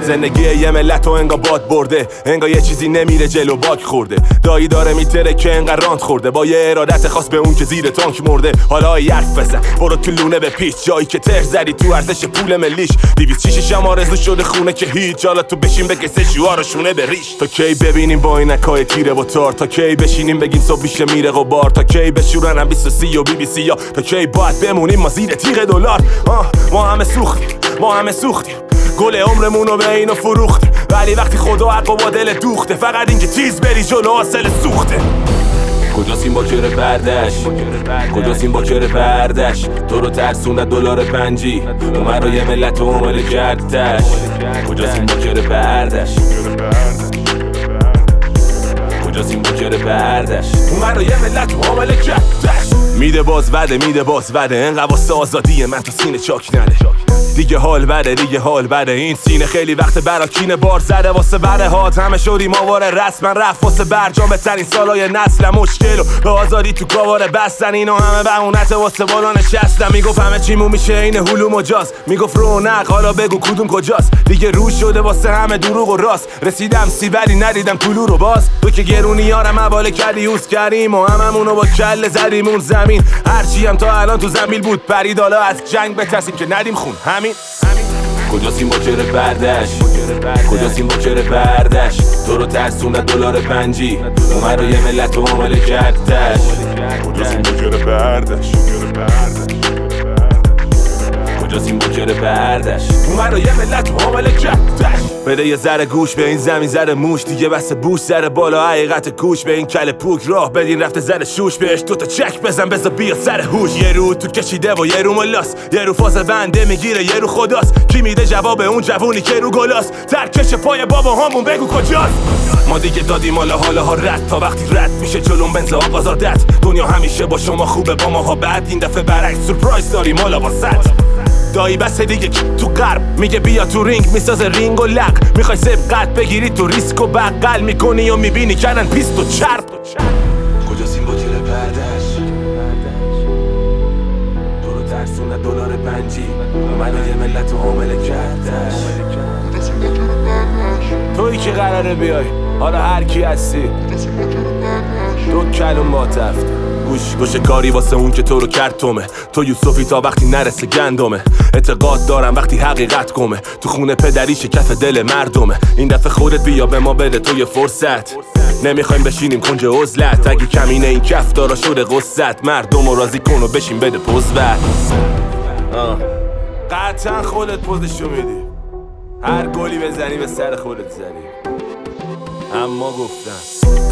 زندگی یه ملت و انگا باد برده، انگا یه چیزی نمیره جلو باک خورده. دایی داره میتره که انقدر رانت خورده، با یه ارادت خاص به اون که زیر تانک مرده. حالا حرف بزن برو تو لونه به پیچ، جایی که تر زدی تو ارزش پول ملیش. 206 آرزو شده خونه که هیچ، حالا تو بشین بکسه شوارشونه به ریش. تا کی ببینیم با اینکای تیره و تار، تا کی بشینیم بگیم صبح میشه میره غبار، تا کی بشورن هم 23 و BBC یا تا کی باید بمونیم ما زیر تیغ دلار. ما همه سوختیم گل عمرمونو به اینو فروختیم، ولی وقتی خدا حق و با دل دوخته، فقط اینکه تیز بری جلو حاصل سوخته. کجاست این باکر بردش؟ کجاست این باکر بردش؟ تو رو ترسونده دلار پنجی، اومد رو یه ملت و عمل کردش. کجاست این باکر بردش؟ کجاست این باکر بردش؟ اومد رو یه ملت و عمل کردش. میده باز وده انقدر واسه آزادی من تو سینه چاک نده. دیگه حال بده این سینه خیلی وقت براکینه بار زده. واسه بره هات همه شدیم آواره، رسما رفت واسه برجام بترین سالای نسل. مشکل و به آزادی تو کاواره بستن، اینو همه بهونت واسه بالا نشستم. میگفت همه چیمون میشه این هلوم و جاز، میگفت رونق حالا بگو کدوم کجاست. دیگه روش شده واسه همه دروغ و راست، رسیدم سی ولی ندیدم طلوع رو باز. تو که گرونیارم حواله کردی یوز کردیم و هممونو با کله زدیمون زمین. هرچی هم تا الان تو زمین بود پرید، حالا از جنگ بترسیم که ندیم خون. همین کجاست این باکر بردش؟ کجاست این باکر بردش؟ تو رو ترسونده دلار پنجی، اومد رو یه ملت و عمل کردش. کجاست این باکر بردش؟ کجاست این باکر بردش؟ اومد رو یه ملت و عمل کردش. بده یه ذره گوش به این زمین ذره موش، دیگه بس بوش ذره بالا حقیقت کوش. به این کل پوک راه بدین رفته ذره شوش، بهش دوتا چک بزن بذار بیا سر هوش. یه رو تو کشیده و یه رو ملاس، یه رو فاز بنده میگیره یه رو خداست. کی میده جواب اون جوونی که رو گلاست؟ ترکش پای بابا همون بگو کجاست؟ ما دیگه دادیم حالا ها رد، تا وقتی رد میشه جلوم بنز آغاز عادت. دنیا همیشه با شما خوبه با ماها بد، این دفعه برعکس سورپرایز داریم حالا واسط. دایی بسه دیگه تو غرب میگه بیا تو رینگ، میسازه رینگ و لق. میخوای سبقت بگیری تو ریسک و بغل میکنی و میبینی کردن پیست و چرب. کجاست این باکر بردش؟ تو رو ترسونه دلار پنجی، اومد یه ملت و حامله کردش. تویی که قراره بیای حالا هر کی هستی، دو کلم با تفته. گوش کاری واسه اون که تو رو کرد تومه. تو یوسفی تا وقتی نرسه گندمه. اعتقاد دارم وقتی حقیقت گمه، تو خونه پدریش کف دل مردمه. این دفعه خودت بیا به ما بده تو یه فرصت، نمیخوایم بشینیم کنج عزلت. اگه کمینه این کف دارا شده قصت، مردم رو راضی کن و بشین بده پوز بر. قطعا خودت پوزشو میدی، هر گلی بزنی به سر خودت زنی. اما گفتم